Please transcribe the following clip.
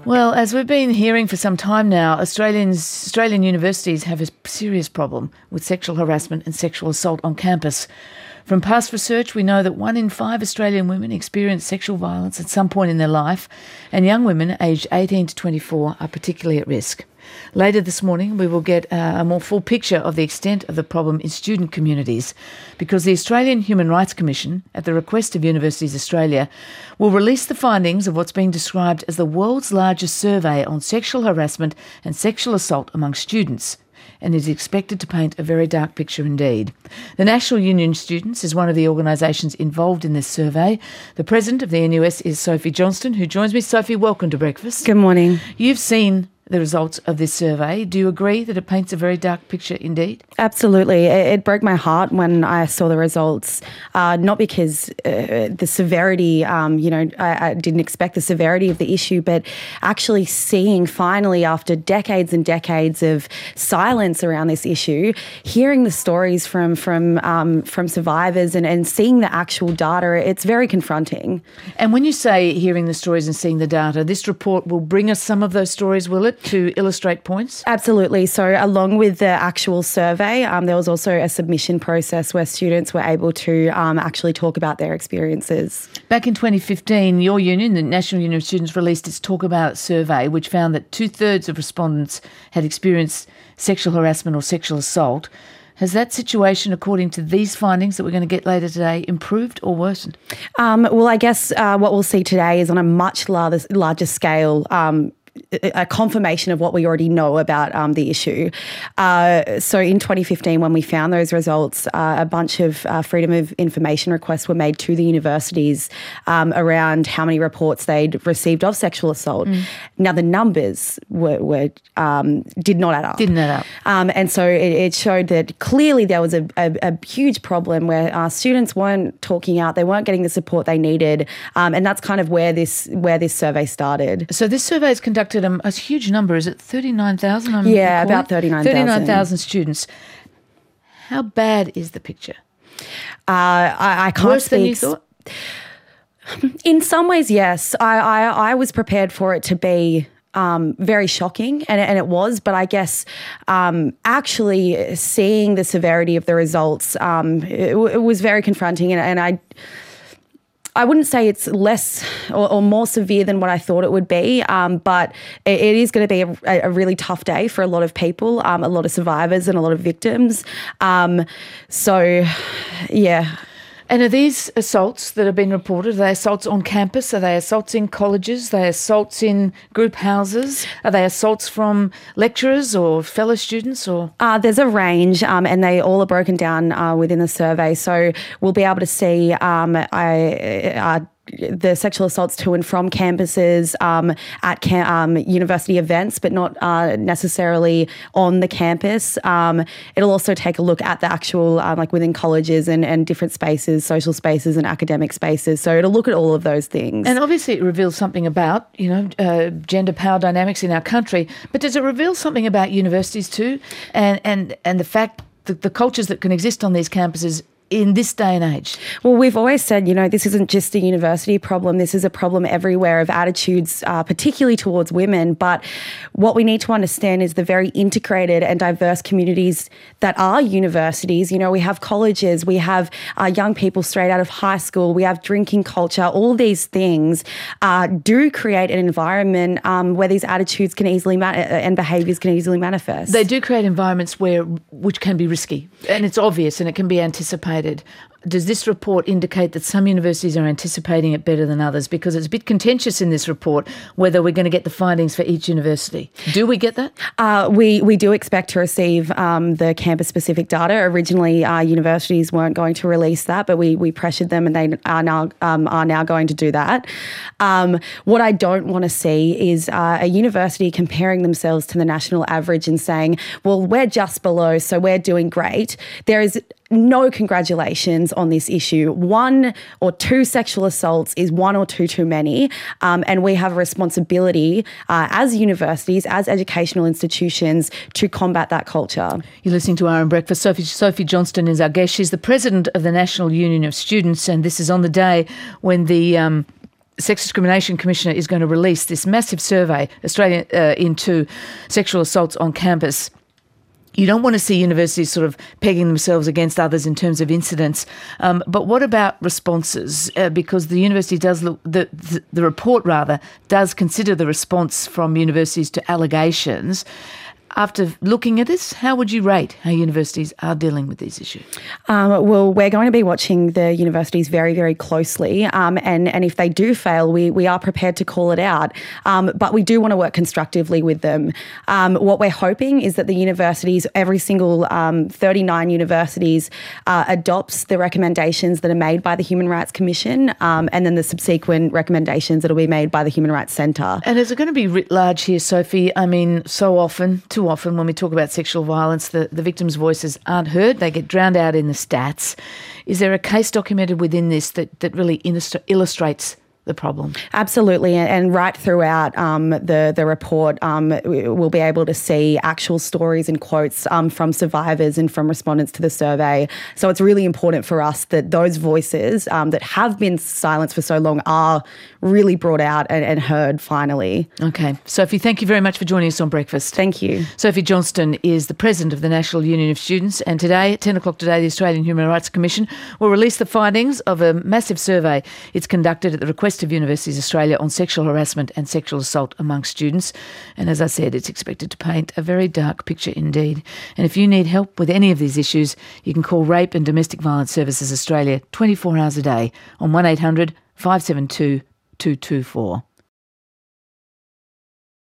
Well, as we've been hearing for some time now, Australian universities have a serious problem with sexual harassment and sexual assault on campus. From past research, we know that 1 in 5 Australian women experience sexual violence at some point in their life, and young women aged 18 to 24 are particularly at risk. Later this morning, we will get a more full picture of the extent of the problem in student communities, because the Australian Human Rights Commission, at the request of Universities Australia, will release the findings of what's being described as the world's largest survey on sexual harassment and sexual assault among students, and is expected to paint a very dark picture indeed. The National Union of Students is one of the organisations involved in this survey. The president of the NUS is Sophie Johnston, who joins me. Sophie, welcome to breakfast. Good morning. You've seen the results of this survey. Do you agree that it paints a very dark picture indeed? Absolutely. It broke my heart when I saw the results, not because the severity, I didn't expect the severity of the issue, but actually seeing finally after decades and decades of silence around this issue, hearing the stories from survivors and seeing the actual data, it's very confronting. And when you say hearing the stories and seeing the data, this report will bring us some of those stories, will it, to illustrate points? Absolutely. So along with the actual survey, there was also a submission process where students were able to actually talk about their experiences. Back in 2015, your union, the National Union of Students, released its Talk About It survey, which found that 2/3 of respondents had experienced sexual harassment or sexual assault. Has that situation, according to these findings that we're going to get later today, improved or worsened? Well, I guess what we'll see today is on a much larger scale, a confirmation of what we already know about the issue. So in 2015, when we found those results, a bunch of freedom of information requests were made to the universities around how many reports they'd received of sexual assault. Now, the numbers did not add up. Didn't add up. And so it showed that clearly there was a huge problem where students weren't talking out, they weren't getting the support they needed, and that's kind of where this survey started. So this survey is conducted a huge number. Is it 39,000? Yeah, about 39,000. 39,000 students. How bad is the picture? I can't Worse speak. than you thought? In some ways, yes. I was prepared for it to be very shocking, and it was, but I guess actually seeing the severity of the results, it was very confronting, and I wouldn't say it's less or more severe than what I thought it would be, but it is going to be a really tough day for a lot of people, a lot of survivors and a lot of victims. So, yeah. And are these assaults that have been reported, are they assaults on campus? Are they assaults in colleges? Are they assaults in group houses? Are they assaults from lecturers or fellow students? Or there's a range, and they all are broken down within the survey. So we'll be able to see the sexual assaults to and from campuses, at university events, but not necessarily on the campus. It'll also take a look at the actual, like within colleges and different spaces, social spaces and academic spaces. So it'll look at all of those things. And obviously it reveals something about, gender power dynamics in our country, but does it reveal something about universities too? And the fact that the cultures that can exist on these campuses in this day and age? Well, we've always said, this isn't just a university problem. This is a problem everywhere of attitudes, particularly towards women. But what we need to understand is the very integrated and diverse communities that are universities. We have colleges, we have young people straight out of high school, we have drinking culture. All these things do create an environment where these attitudes can easily and behaviours can easily manifest. They do create environments which can be risky, and it's obvious and it can be anticipated. Does this report indicate that some universities are anticipating it better than others? Because it's a bit contentious in this report whether we're going to get the findings for each university. Do we get that? We do expect to receive the campus-specific data. Originally, universities weren't going to release that, but we pressured them, and they are now going to do that. What I don't want to see is a university comparing themselves to the national average and saying, well, we're just below, so we're doing great. There is no congratulations on this issue. 1 or 2 sexual assaults is 1 or 2 too many, and we have a responsibility as universities, as educational institutions, to combat that culture. You're listening to RM Breakfast. Sophie Johnston is our guest. She's the president of the National Union of Students, and this is on the day when the Sex Discrimination Commissioner is going to release this massive survey, Australia into sexual assaults on campus. You don't want to see universities sort of pegging themselves against others in terms of incidents. But what about responses? Because the university does look, the report rather, does consider the response from universities to allegations. After looking at this, how would you rate how universities are dealing with these issues? Well, we're going to be watching the universities very, very closely. And if they do fail, we are prepared to call it out. But we do want to work constructively with them. What we're hoping is that the universities, every single 39 universities, adopts the recommendations that are made by the Human Rights Commission and then the subsequent recommendations that will be made by the Human Rights Centre. And is it going to be writ large here, Sophie? I mean, too often when we talk about sexual violence, the victims' voices aren't heard. They get drowned out in the stats. Is there a case documented within this that really illustrates the problem? Absolutely, and right throughout the report, we'll be able to see actual stories and quotes from survivors and from respondents to the survey. So it's really important for us that those voices that have been silenced for so long are really brought out and heard finally. Okay. Sophie, thank you very much for joining us on Breakfast. Thank you. Sophie Johnston is the President of the National Union of Students, and today, at 10 o'clock today, the Australian Human Rights Commission will release the findings of a massive survey it's conducted at the request of Universities Australia on sexual harassment and sexual assault amongst students. And as I said, it's expected to paint a very dark picture indeed. And if you need help with any of these issues, you can call Rape and Domestic Violence Services Australia 24 hours a day on 1800 572 224.